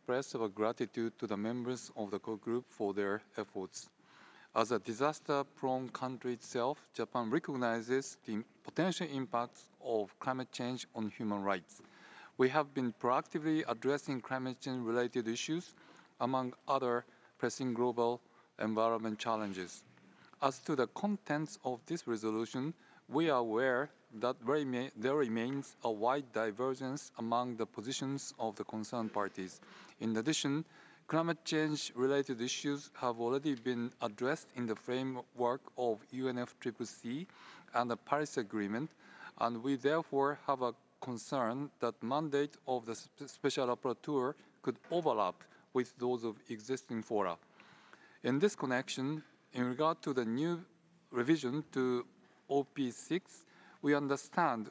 express our gratitude to the members of the core group for their efforts. As a disaster-prone country itself, Japan recognizes the potential impacts of climate change on human rights. We have been proactively addressing climate change-related issues, among other pressing global environment challenges. As to the contents of this resolution, we are aware that there remains a wide divergence among the positions of the concerned parties. In addition, climate change-related issues have already been addressed in the framework of UNFCCC and the Paris Agreement, and we therefore have a concern that mandate of the Special Rapporteur could overlap with those of existing fora. In this connection, in regard to the new revision to OP6, we understand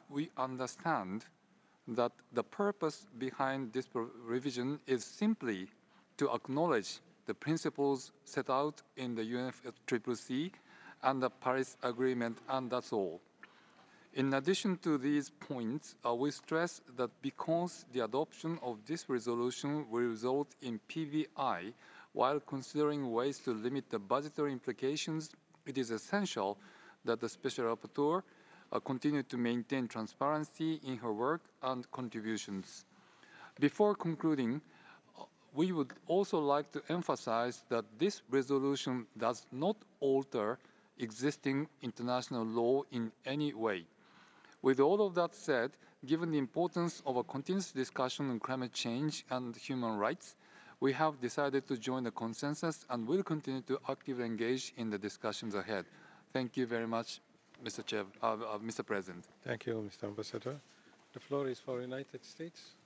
that the purpose behind this revision is simply to acknowledge the principles set out in the UNFCCC and the Paris Agreement, and that's all. In addition to these points, we stress that because the adoption of this resolution will result in PVI, while considering ways to limit the budgetary implications, it is essential that the Special Rapporteur continue to maintain transparency in her work and contributions. Before concluding, we would also like to emphasize that this resolution does not alter existing international law in any way. With all of that said, given the importance of a continuous discussion on climate change and human rights, we have decided to join the consensus and will continue to actively engage in the discussions ahead. Thank you very much, Mr. President. Thank you, Mr. Ambassador. The floor is for United States.